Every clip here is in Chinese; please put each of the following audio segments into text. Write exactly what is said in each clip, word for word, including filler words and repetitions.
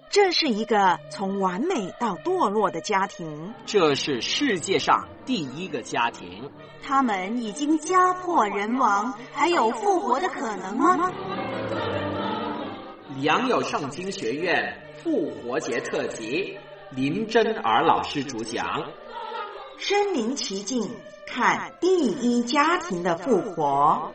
这是一个从完美到堕落的家庭， 这是世界上第一个家庭。 他们已经家破人亡，还有复活的可能吗？ 良友圣经学院复活节特辑，林真儿老师主讲。 身临其境，看第一家庭的复活。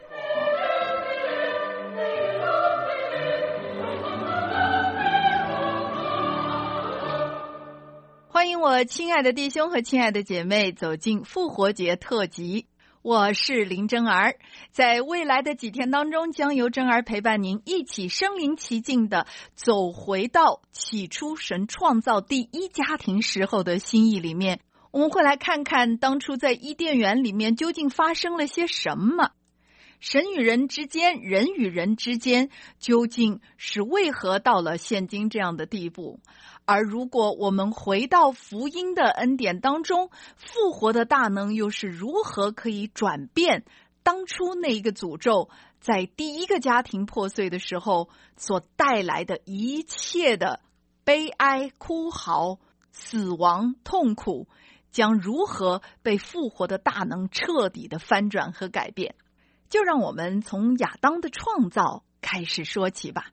欢迎我亲爱的弟兄和亲爱的姐妹走进复活节特辑，我是林真儿。在未来的几天当中，将由真儿陪伴您一起身临其境的走回到起初神创造第一家庭时候的心意里面。我们会来看看当初在伊甸园里面究竟发生了些什么，神与人之间，人与人之间究竟是为何到了现今这样的地步。而如果我们回到福音的恩典当中，复活的大能又是如何可以转变当初那一个诅咒在第一个家庭破碎的时候所带来的一切的悲哀、哭嚎、死亡、痛苦，将如何被复活的大能彻底的翻转和改变。就让我们从亚当的创造开始说起吧。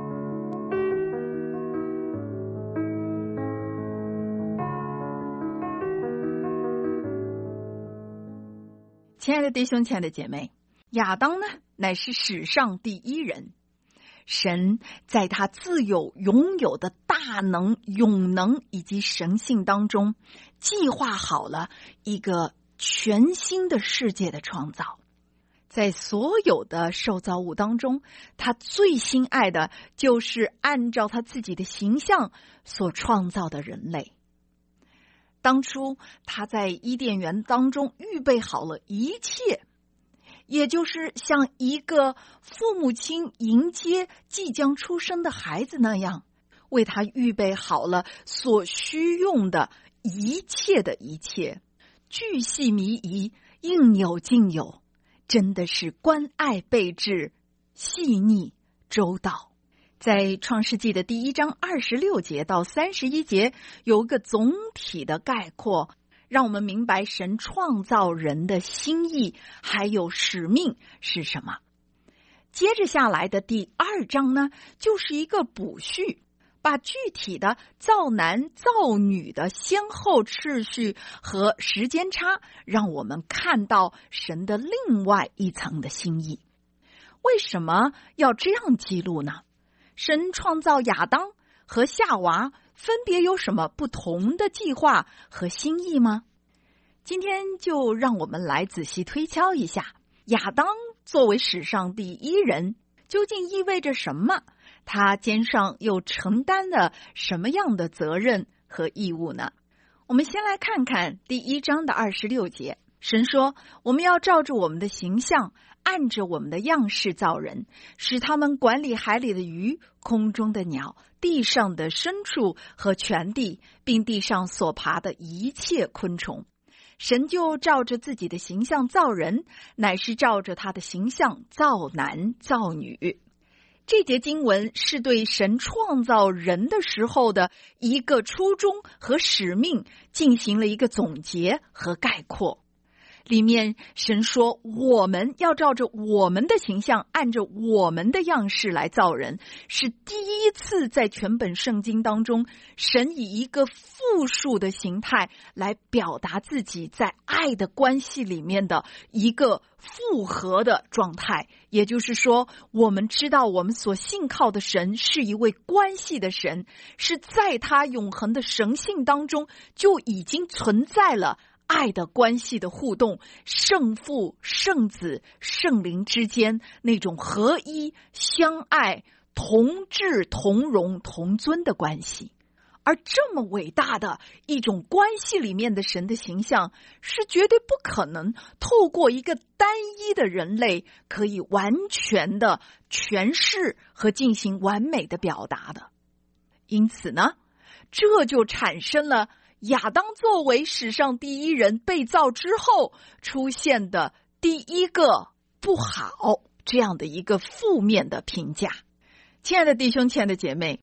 亲爱的弟兄，亲爱的姐妹，亚当呢，乃是史上第一人。神在他自有拥有的大能、永能以及神性当中，计划好了一个全新的世界的创造。在所有的受造物当中，他最心爱的就是按照他自己的形象所创造的人类。当初他在伊甸园当中预备好了一切，也就是像一个父母亲迎接即将出生的孩子那样，为他预备好了所需用的一切的一切，巨细靡遗，应有尽有，真的是关爱备至，细腻周到。在创世纪的第一章二十六节到三十一节有个总体的概括，让我们明白神创造人的心意还有使命是什么。接着下来的第二章呢，就是一个补序，把具体的造男造女的先后次序和时间差，让我们看到神的另外一层的心意。为什么要这样记录呢？神创造亚当和夏娃分别有什么不同的计划和心意吗？今天就让我们来仔细推敲一下，亚当作为史上第一人，究竟意味着什么？他肩上又承担了什么样的责任和义务呢？我们先来看看第一章的二十六节。神说，我们要照着我们的形象，按着我们的样式造人，使他们管理海里的鱼、空中的鸟、地上的牲畜和全地，并地上所爬的一切昆虫。神就照着自己的形象造人，乃是照着他的形象造男造女。这节经文是对神创造人的时候的一个初衷和使命进行了一个总结和概括。里面神说，我们要照着我们的形象，按着我们的样式来造人，是第一次在全本圣经当中，神以一个复数的形态来表达自己在爱的关系里面的一个复合的状态。也就是说，我们知道我们所信靠的神是一位关系的神，是在他永恒的神性当中就已经存在了爱的关系的互动，圣父、圣子、圣灵之间那种合一、相爱、同质、同荣、同尊的关系。而这么伟大的一种关系里面的神的形象，是绝对不可能透过一个单一的人类可以完全的诠释和进行完美的表达的。因此呢，这就产生了亚当作为史上第一人被造之后出现的第一个不好这样的一个负面的评价。亲爱的弟兄，亲爱的姐妹，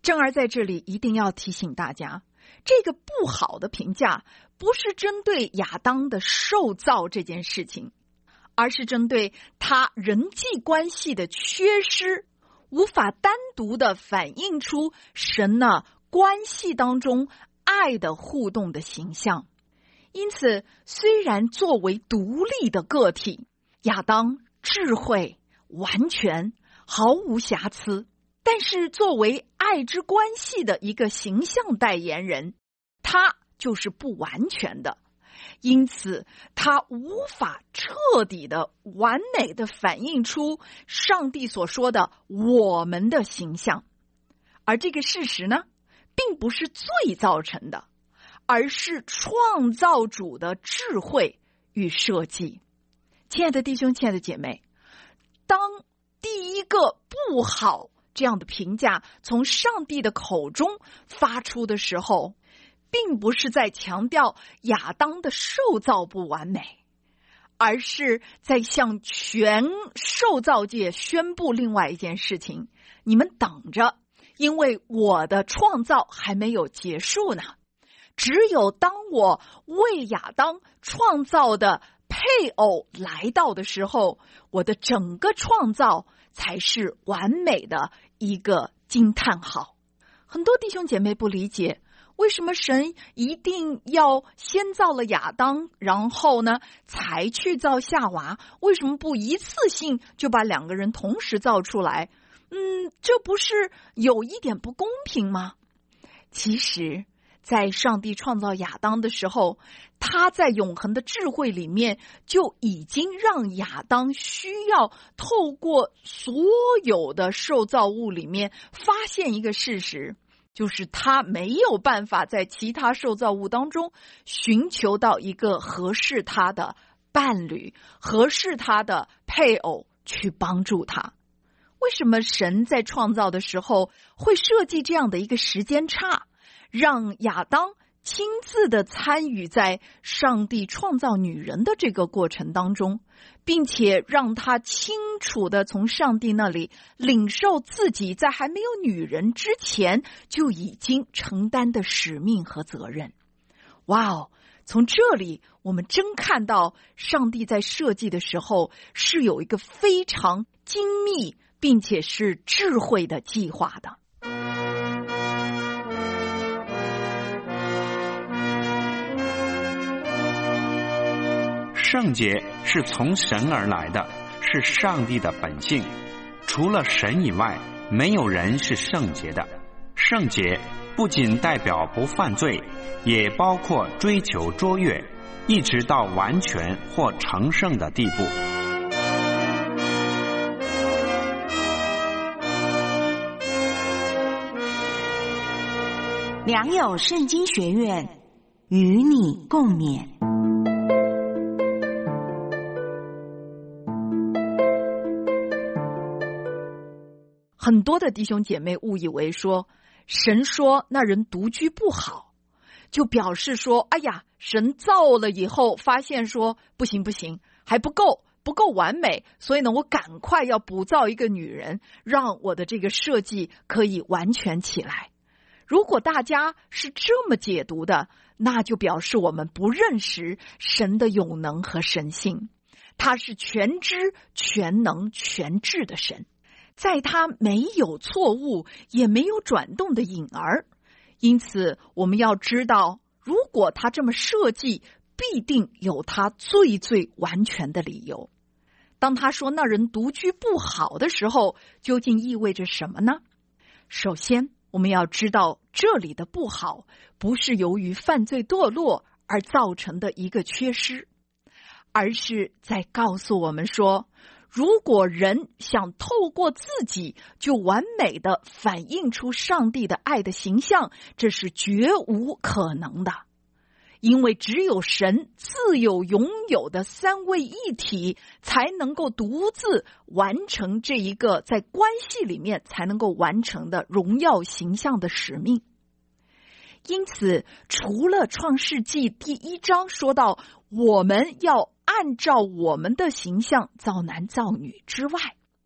珍儿在这里一定要提醒大家，这个不好的评价不是针对亚当的受造这件事情，而是针对他人际关系的缺失，无法单独的反映出神呢关系当中爱的互动的形象。因此，虽然作为独立的个体，亚当智慧完全毫无瑕疵，但是作为爱之关系的一个形象代言人，他就是不完全的，因此他无法彻底的完美的反映出上帝所说的我们的形象。而这个事实呢，并不是罪造成的，而是创造主的智慧与设计。亲爱的弟兄，亲爱的姐妹，当第一个不好这样的评价从上帝的口中发出的时候，并不是在强调亚当的受造不完美，而是在向全受造界宣布另外一件事情：你们等着，因为我的创造还没有结束呢。只有当我为亚当创造的配偶来到的时候，我的整个创造才是完美的一个惊叹号。很多弟兄姐妹不理解，为什么神一定要先造了亚当，然后呢才去造夏娃？为什么不一次性就把两个人同时造出来？嗯，这不是有一点不公平吗？其实在上帝创造亚当的时候，他在永恒的智慧里面就已经让亚当需要透过所有的受造物里面发现一个事实，就是他没有办法在其他受造物当中寻求到一个合适他的伴侣，合适他的配偶去帮助他。为什么神在创造的时候会设计这样的一个时间差，让亚当亲自的参与在上帝创造女人的这个过程当中，并且让他清楚的从上帝那里领受自己在还没有女人之前就已经承担的使命和责任。哇哦！从这里我们真看到上帝在设计的时候是有一个非常精密并且是智慧的计划的。 圣洁是从神而来的，是上帝的本性。除了神以外，没有人是圣洁的。圣洁不仅代表不犯罪，也包括追求卓越，一直到完全或成圣的地步。 良友圣经学院与你共勉。 很多的弟兄姐妹误以为说，神说那人独居不好，就表示说，哎呀，神造了以后发现说不行不行，还不够不够完美，所以呢我赶快要补造一个女人，让我的这个设计可以完全起来。如果大家是这么解读的，那就表示我们不认识神的永能和神性。他是全知全能全智的神，在他没有错误也没有转动的影儿。因此我们要知道，如果他这么设计，必定有他最最完全的理由。当他说那人独居不好的时候，究竟意味着什么呢？首先我们要知道，这里的不好不是由于犯罪堕落而造成的一个缺失，而是在告诉我们说，如果人想透过自己就完美的反映出上帝的爱的形象，这是绝无可能的。因为只有神自有永有的三位一体，才能够独自完成这一个在关系里面才能够完成的荣耀形象的使命。因此，除了创世纪第一章说到我们要按照我们的形象造男造女之外，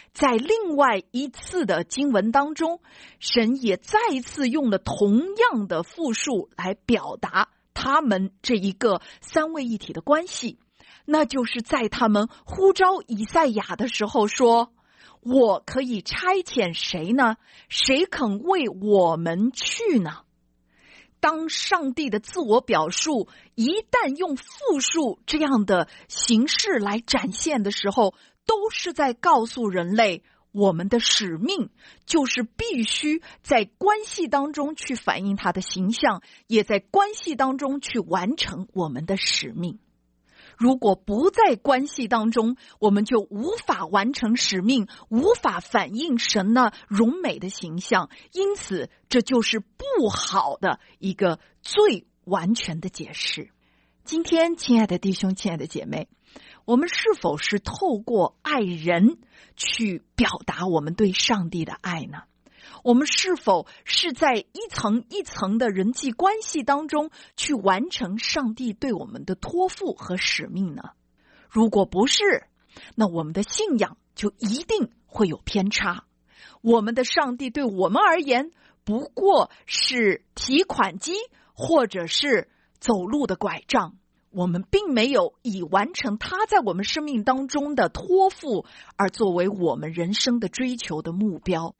在另外一次的经文当中，神也再一次用了同样的复数来表达他们这一个三位一体的关系，那就是在他们呼召以赛亚的时候说，我可以差遣谁呢？谁肯为我们去呢？当上帝的自我表述一旦用复数这样的形式来展现的时候，都是在告诉人类，我们的使命就是必须在关系当中去反映他的形象，也在关系当中去完成我们的使命。如果不在关系当中，我们就无法完成使命，无法反映神那荣美的形象，因此这就是不好的一个最完全的解释。今天亲爱的弟兄亲爱的姐妹，我们是否是透过爱人去表达我们对上帝的爱呢？我们是否是在一层一层的人际关系当中去完成上帝对我们的托付和使命呢？如果不是，那我们的信仰就一定会有偏差。我们的上帝对我们而言不过是提款机或者是走路的拐杖，我们并没有以完成他在我们生命当中的托付而作为我们人生的追求的目标。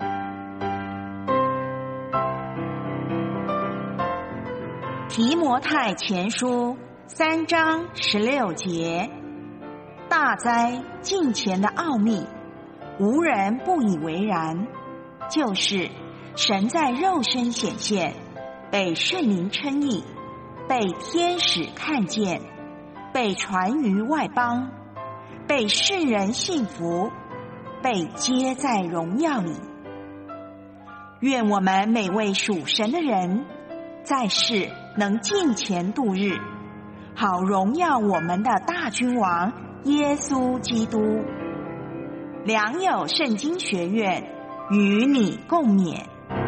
提摩太前书三章十六节，大哉敬虔的奥秘，无人不以为然，就是神在肉身显现，被圣灵称义，被天使看见，被传于外邦，被世人信服，被接在荣耀里。愿我们每位属神的人在世能敬虔度日，好荣耀我们的大君王耶稣基督。良友圣经学院与你共勉。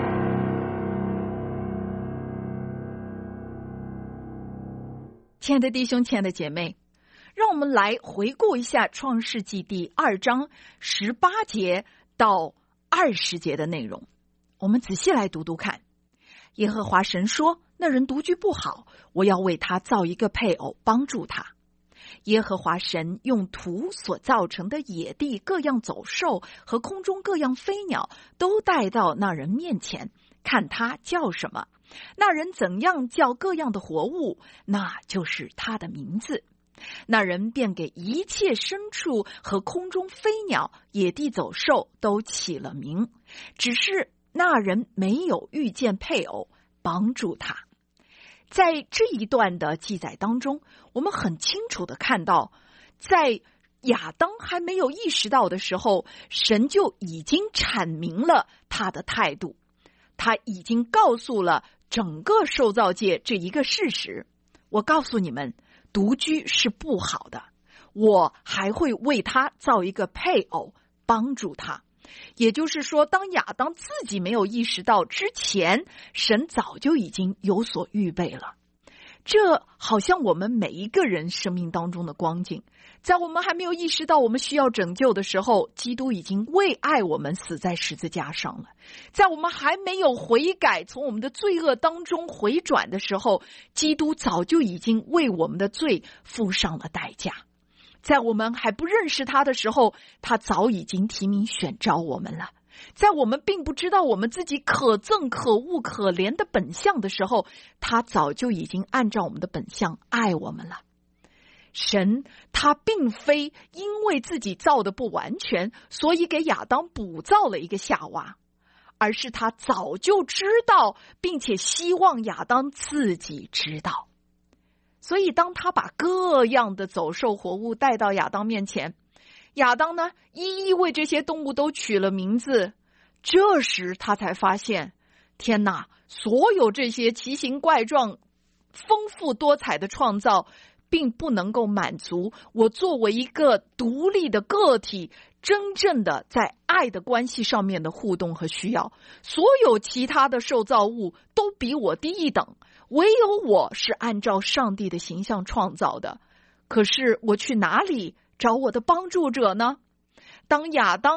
亲爱的弟兄亲爱的姐妹，让我们来回顾一下创世纪第二章十八节到二十节的内容，我们仔细来读读看。耶和华神说，那人独居不好，我要为他造一个配偶帮助他。耶和华神用土所造成的野地各样走兽和空中各样飞鸟都带到那人面前，看他叫什么，那人怎样叫各样的活物，那就是他的名字。那人便给一切牲畜和空中飞鸟、野地走兽都起了名，只是那人没有遇见配偶帮助他。在这一段的记载当中，我们很清楚的看到，在亚当还没有意识到的时候，神就已经阐明了他的态度，他已经告诉了整个受造界这一个事实。我告诉你们，独居是不好的，我还会为他造一个配偶帮助他。也就是说，当亚当自己没有意识到之前，神早就已经有所预备了。这好像我们每一个人生命当中的光景，在我们还没有意识到我们需要拯救的时候，基督已经为爱我们死在十字架上了。在我们还没有悔改，从我们的罪恶当中回转的时候，基督早就已经为我们的罪付上了代价。在我们还不认识他的时候，他早已经提名选召我们了。在我们并不知道我们自己可憎可恶可怜的本相的时候，他早就已经按照我们的本相爱我们了。神他并非因为自己造的不完全，所以给亚当补造了一个夏娃，而是他早就知道，并且希望亚当自己知道。所以当他把各样的走兽活物带到亚当面前，亚当呢一一为这些动物都取了名字。这时他才发现，天哪，所有这些奇形怪状丰富多彩的创造并不能够满足我作为一个独立的个体真正的在爱的关系上面的互动和需要。所有其他的受造物都比我低一等，唯有我是按照上帝的形象创造的。可是我去哪里找我的帮助者呢？当亚当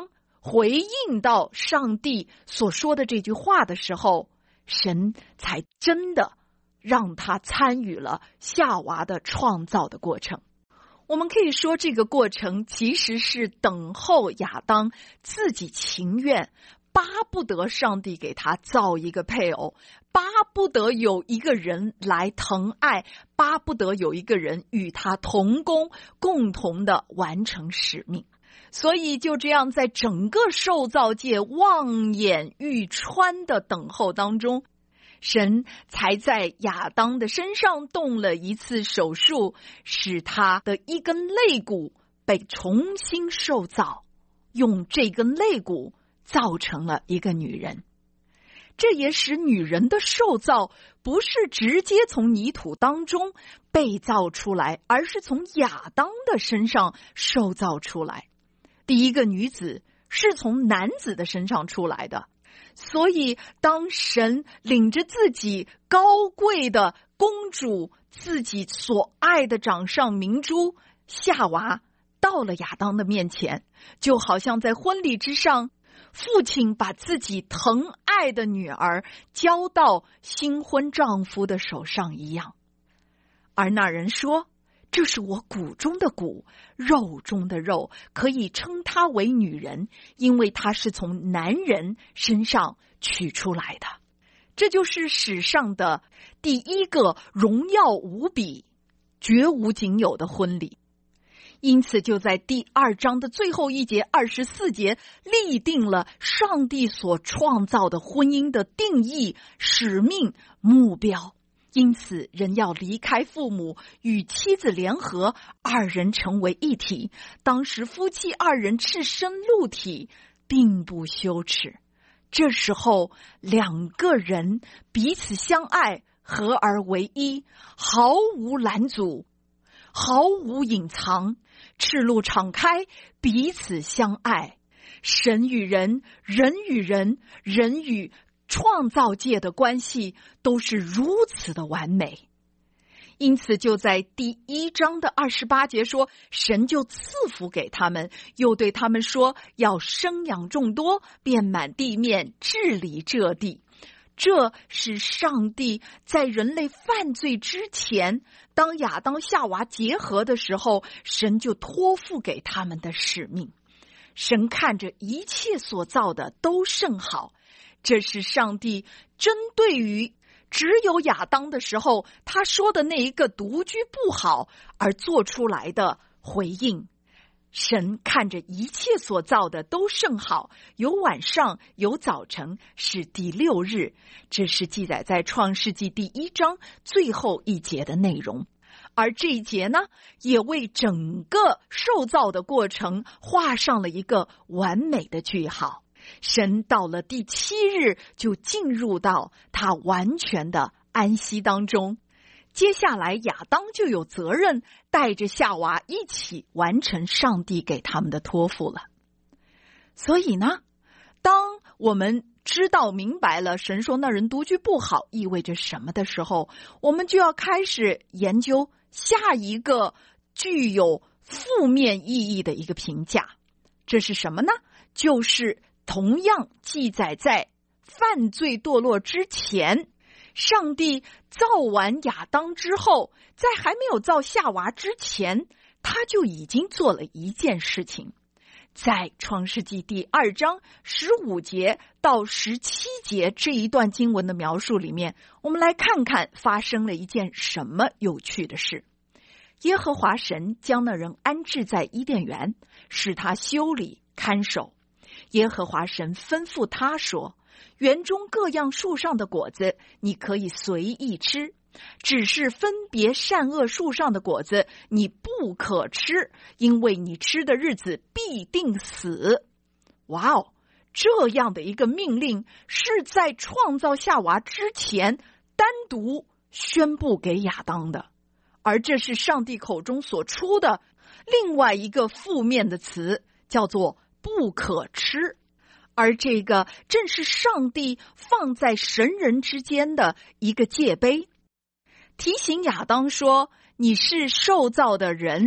回应到上帝所说的这句话的时候，神才真的让他参与了夏娃的创造的过程。我们可以说，这个过程其实是等候亚当自己情愿，巴不得上帝给他造一个配偶，巴不得有一个人来疼爱，巴不得有一个人与他同工，共同的完成使命。所以就这样，在整个受造界望眼欲穿的等候当中，神才在亚当的身上动了一次手术，使他的一根肋骨被重新受造，用这根肋骨造成了一个女人。这也使女人的受造不是直接从泥土当中被造出来，而是从亚当的身上受造出来。第一个女子是从男子的身上出来的，所以当神领着自己高贵的公主，自己所爱的掌上明珠夏娃到了亚当的面前，就好像在婚礼之上，父亲把自己疼爱的女儿交到新婚丈夫的手上一样。而那人说，这是我骨中的骨，肉中的肉，可以称她为女人，因为她是从男人身上取出来的。这就是史上的第一个荣耀无比、绝无仅有的婚礼。因此就在第二章的最后一节二十四节立定了上帝所创造的婚姻的定义、使命、目标。因此人要离开父母，与妻子联合，二人成为一体。当时夫妻二人赤身露体，并不羞耻。这时候两个人彼此相爱，合而为一，毫无拦阻，毫无隐藏，赤露敞开，彼此相爱。神与人，人与人，人与创造界的关系都是如此的完美。因此就在第一章的二十八节说，神就赐福给他们，又对他们说，要生养众多，遍满地面，治理这地。这是上帝在人类犯罪之前，当亚当夏娃结合的时候，神就托付给他们的使命。神看着一切所造的都甚好，这是上帝针对于只有亚当的时候他说的那一个独居不好而做出来的回应。神看着一切所造的都甚好，有晚上有早晨，是第六日。这是记载在创世纪第一章最后一节的内容。而这一节呢，也为整个受造的过程画上了一个完美的句号。神到了第七日就进入到他完全的安息当中。接下来亚当就有责任带着夏娃一起完成上帝给他们的托付了。所以呢，当我们知道明白了神说那人独居不好意味着什么的时候，我们就要开始研究下一个具有负面意义的一个评价。这是什么呢？就是同样记载在犯罪堕落之前，上帝造完亚当之后，在还没有造夏娃之前，他就已经做了一件事情。在创世纪第二章十五节到十七节这一段经文的描述里面，我们来看看发生了一件什么有趣的事。耶和华神将那人安置在伊甸园，使他修理看守。耶和华神吩咐他说，园中各样树上的果子你可以随意吃，只是分别善恶树上的果子你不可吃，因为你吃的日子必定死。哇哦，这样的一个命令是在创造夏娃之前单独宣布给亚当的，而这是上帝口中所出的另外一个负面的词，叫做不可吃。而这个正是上帝放在神人之间的一个戒碑，提醒亚当说，你是受造的人，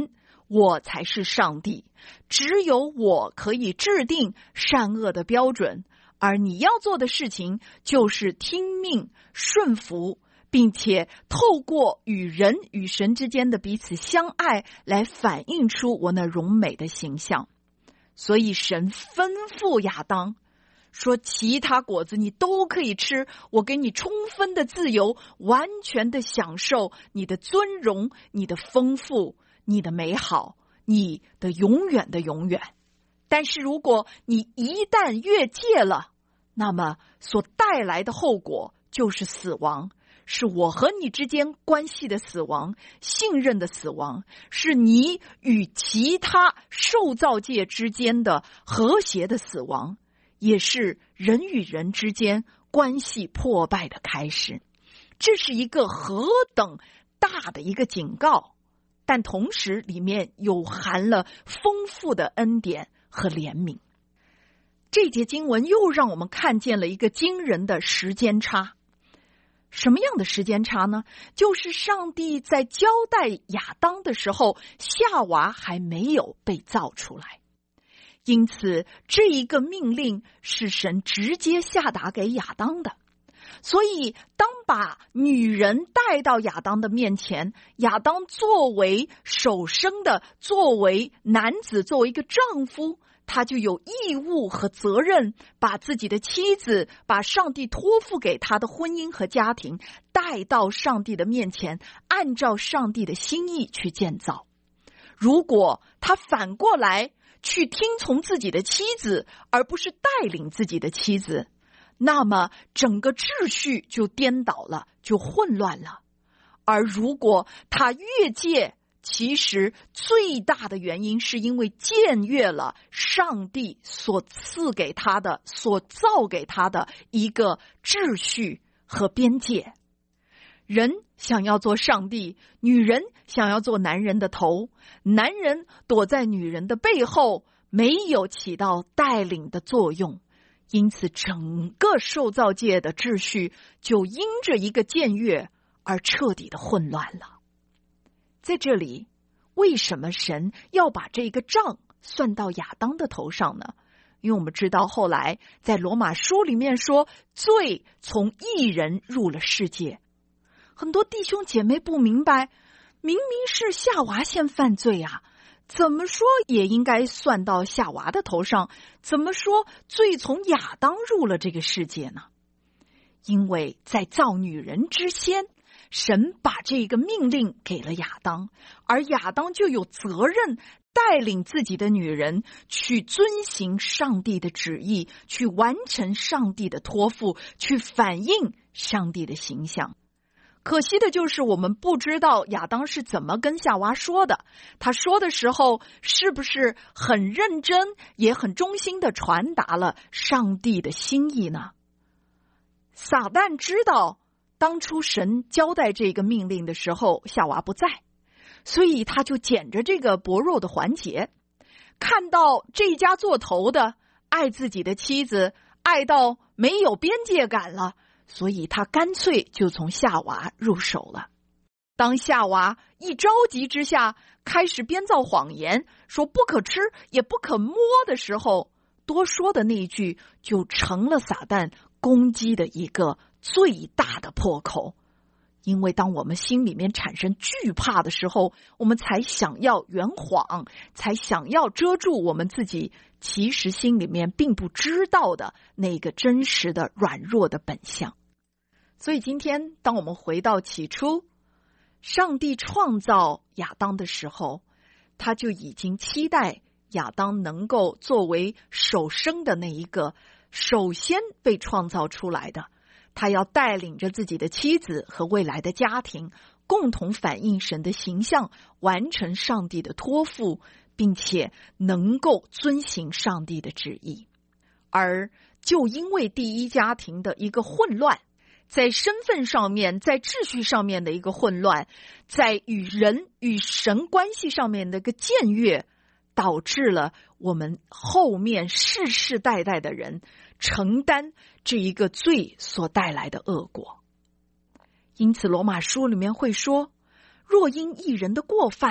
我才是上帝，只有我可以制定善恶的标准，而你要做的事情就是听命顺服，并且透过与人与神之间的彼此相爱来反映出我那荣美的形象。所以神吩咐亚当说，其他果子你都可以吃，我给你充分的自由，完全的享受你的尊荣，你的丰富，你的美好，你的永远的永远。但是如果你一旦越界了，那么所带来的后果就是死亡，是我和你之间关系的死亡，信任的死亡，是你与其他受造界之间的和谐的死亡，也是人与人之间关系破败的开始。这是一个何等大的一个警告，但同时里面有含了丰富的恩典和怜悯。这节经文又让我们看见了一个惊人的时间差。什么样的时间差呢？就是上帝在交代亚当的时候，夏娃还没有被造出来。因此这一个命令是神直接下达给亚当的。所以当把女人带到亚当的面前，亚当作为首生的，作为男子，作为一个丈夫，他就有义务和责任把自己的妻子，把上帝托付给他的婚姻和家庭带到上帝的面前，按照上帝的心意去建造。如果他反过来去听从自己的妻子，而不是带领自己的妻子，那么整个秩序就颠倒了，就混乱了。而如果他越界，其实最大的原因是因为僭越了上帝所赐给他的，所造给他的一个秩序和边界。人想要做上帝，女人想要做男人的头，男人躲在女人的背后，没有起到带领的作用。因此整个受造界的秩序就因着一个僭越而彻底的混乱了。在这里，为什么神要把这个账算到亚当的头上呢？因为我们知道后来在罗马书里面说，罪从一人入了世界。很多弟兄姐妹不明白，明明是夏娃先犯罪啊，怎么说也应该算到夏娃的头上，怎么说罪从亚当入了这个世界呢？因为在造女人之先，神把这个命令给了亚当，而亚当就有责任带领自己的女人去遵行上帝的旨意，去完成上帝的托付，去反映上帝的形象。可惜的就是我们不知道亚当是怎么跟夏娃说的，他说的时候是不是很认真也很忠心地传达了上帝的心意呢？撒旦知道当初神交代这个命令的时候夏娃不在，所以他就捡着这个薄弱的环节，看到这一家做头的爱自己的妻子爱到没有边界感了，所以他干脆就从夏娃入手了。当夏娃一着急之下开始编造谎言，说不可吃也不可摸的时候，多说的那一句就成了撒旦攻击的一个最大的破口。因为当我们心里面产生惧怕的时候，我们才想要圆谎，才想要遮住我们自己其实心里面并不知道的那个真实的软弱的本相。所以今天当我们回到起初，上帝创造亚当的时候，他就已经期待亚当能够作为首生的那一个首先被创造出来的，他要带领着自己的妻子和未来的家庭，共同反映神的形象，完成上帝的托付，并且能够遵行上帝的旨意。而就因为第一家庭的一个混乱，在身份上面，在秩序上面的一个混乱，在与人与神关系上面的一个僭越，导致了我们后面世世代代的人承担这一个罪所带来的恶果。因此罗马书里面会说，若因一人的过犯，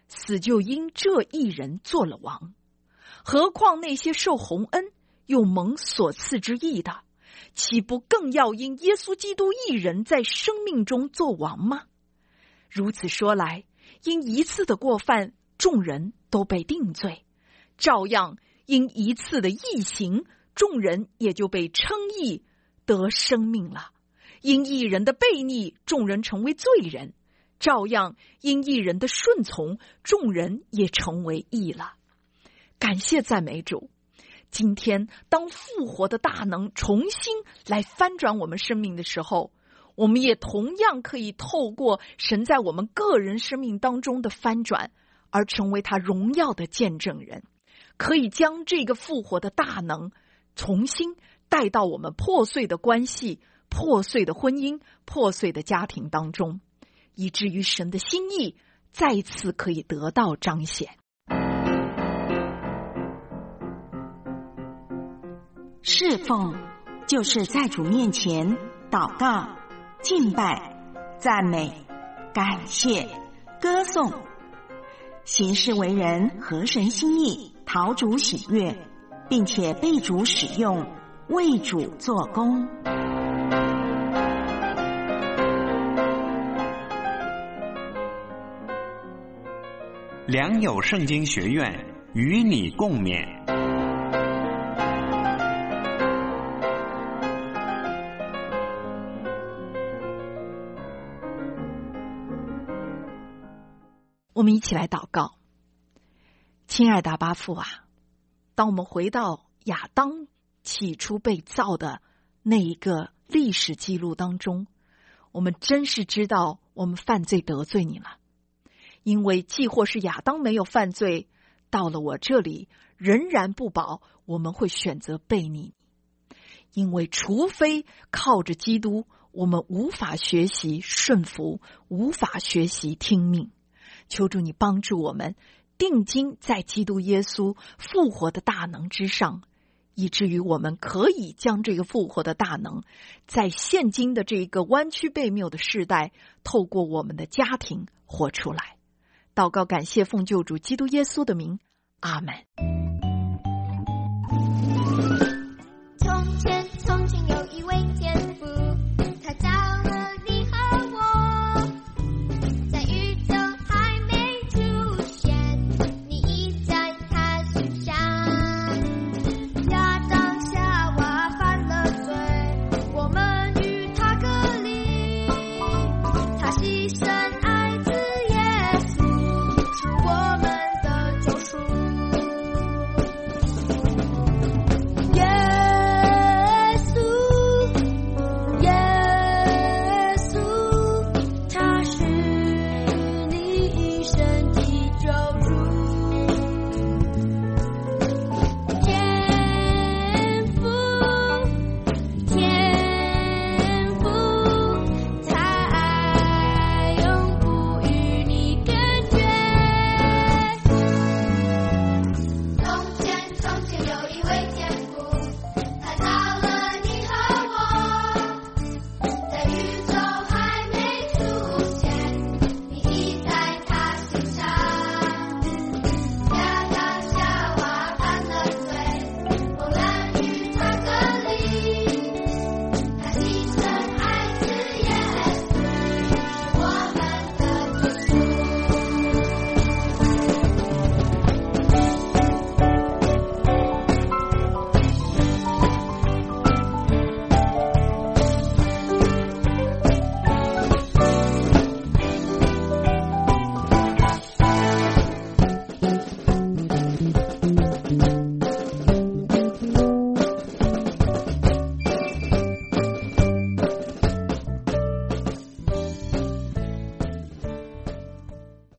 死就因这一人做了王。何况那些受洪恩又蒙所赐之义的，岂不更要因耶稣基督一人在生命中做王吗？如此说来，因一次的过犯，众人都被定罪，照样因一次的义行，众人也就被称义得生命了。因一人的悖逆，众人成为罪人，照样因一人的顺从，众人也成为义了。感谢赞美主，今天当复活的大能重新来翻转我们生命的时候，我们也同样可以透过神在我们个人生命当中的翻转，而成为他荣耀的见证人，可以将这个复活的大能重新带到我们破碎的关系、破碎的婚姻、破碎的家庭当中，以至于神的心意再次可以得到彰显。 侍奉就是在主面前祷告、敬拜、赞美、感谢、歌颂，行事为人合神心意，讨主喜悦，并且被主使用，为主做工。 良友圣经学院与你共勉。 我们一起来祷告。亲爱的阿爸父啊，当我们回到亚当起初被造的那一个历史记录当中，我们真是知道我们犯罪得罪你了。因为既或是亚当没有犯罪，到了我这里仍然不保，我们会选择背逆你。因为除非靠着基督，我们无法学习顺服，无法学习听命。求主你帮助我们定睛在基督耶稣复活的大能之上，以至于我们可以将这个复活的大能在现今的这个弯曲悖谬的世代，透过我们的家庭活出来。祷告感谢奉救主基督耶稣的名，阿们。 从前从前有一位天